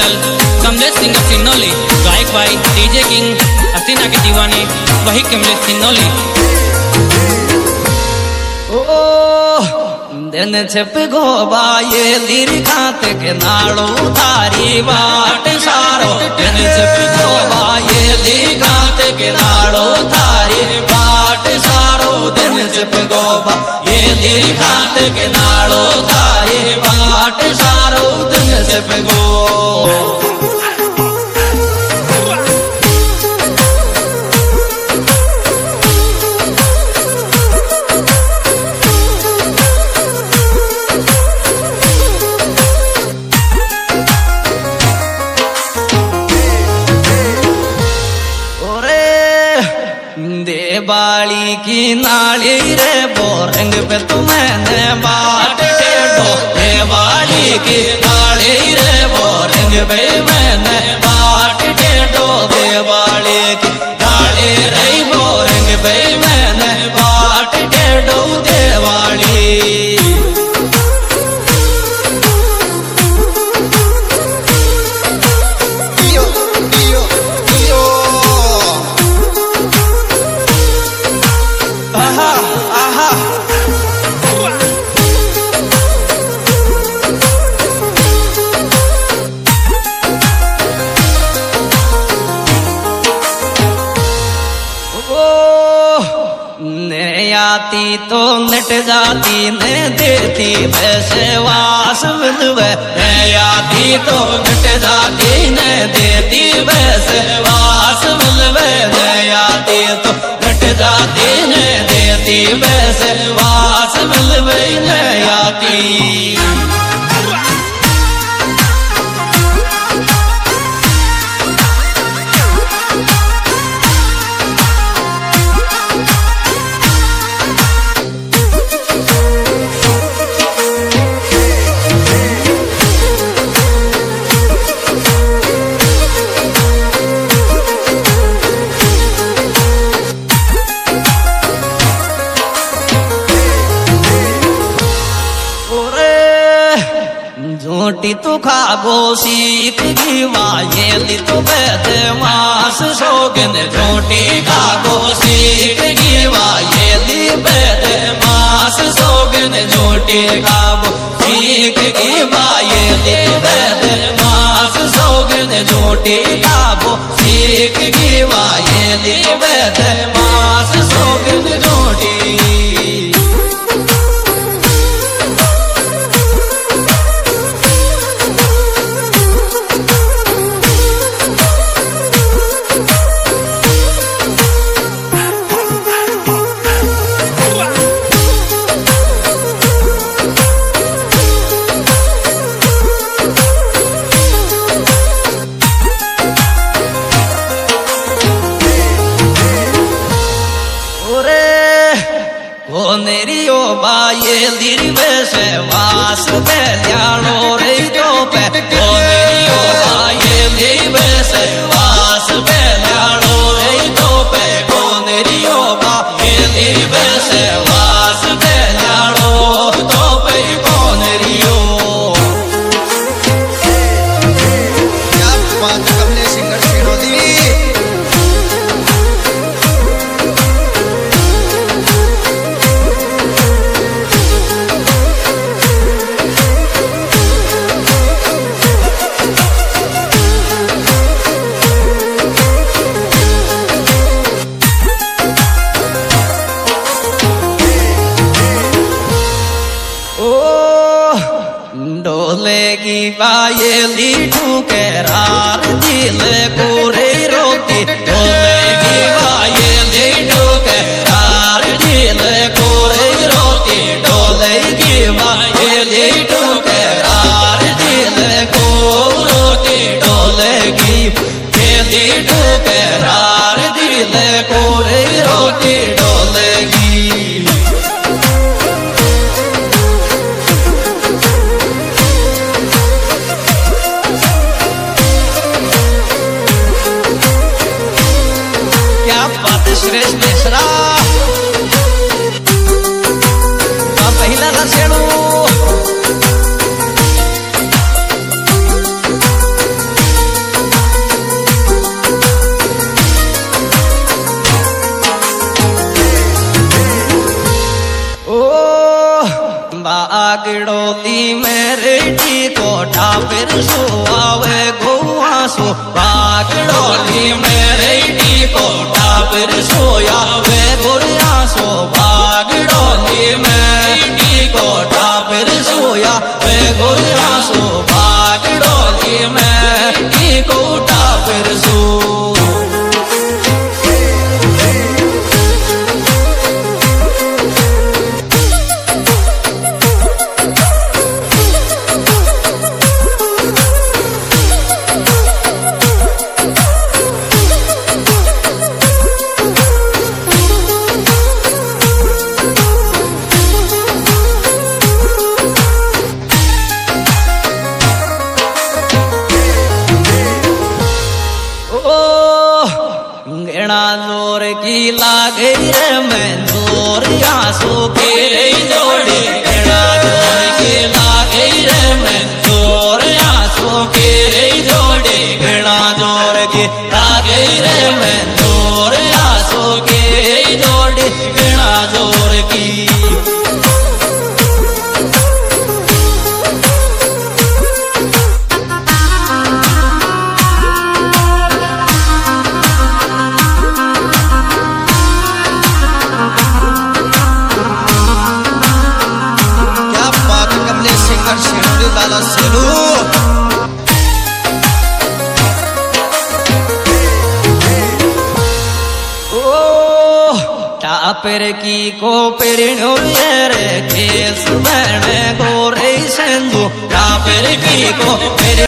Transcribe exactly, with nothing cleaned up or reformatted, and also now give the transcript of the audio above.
Single Kamlesh singer सिन्नौली, गायक भाई DJ king हसीना के दीवाने वही कमलेश सिन्नौली। दिन छिप गोबा ये लीर खात के नाड़ो तारी बाट सारो, दिन छिप गोबा ये लीर खात के नाड़ो तारी बाट सारो, दिन छिप गोबा ये लीर खात के नाड़ो तारी बाट सारो, दिन छिप गो। बाली की नाली रे बोरंग पे तुम्हें बाट टेढ़ो, बाली की नाली रे बोरंग पे मैंने बाट टेढ़ो, देवाली की नाली रे बोरंग पे मैंने बाट टेढ़ो, देवाली। आती तो मिट जाती ने देती वैसे वास मिलवे, आती तो मिट जाती ने देती वैसे वास मिलवे, आती तो मिट जाती ने देती वैसे वास मिलवे न आती। झोटी तो खाबो सीख गीवा ये ली तो बैठे मास सोगन, झोटी खाबो सीख गीवा ये ली बैठे मास सोगन, झोटी खाबो सीख गीवा ये ली बैठे मास सोगन, झोटी खाबो सीख गीवा ये ली बैठे मास सोगन, झोटी। मेरी ओ बाये लीर वैसे वास पे ल्याणो रे जो पे, ओ मेरी ओ बाये लीर वैसे वास पे ल्याणो रे जो पे, ओ मेरी ओ बाये लीर वैसे वास पे ल्याणो तो पे, ओ मेरी ओ। क्या बात कमलेश सिंगर सिन्नौली। डोलेगी बायेली ठुके रार दिल कोरे रोती, डोलेगी बायेली ठुके रार दिल कोरे रोती, डोलेगी बायेली ठुके रार दिल को रोती, डोलेगी बेली ठुके रार दिल कोरे रोती, डोलेगी। श्रेष्ठ मिश्रा पहला रसेणु सो आवे गोवा सो बागड़ोली मेरे को टापर सोया वे गोरिया सो बागड़ोली मेरी को टापर सोया वे गोरिया सो बागड़ोली मेरी को टापर सो जोर की लागे रे मैं जोर आंसू के जोड़े गणा जोर की लागे रे मैं जोर आंसू के जोड़े गणा जोर की लागे रे मैं जोर आंसू के जोड़े गणा जोर की लाला सेलू टापर की को पेरिणो रे केस मैंने गोरे सिंधु टापर की को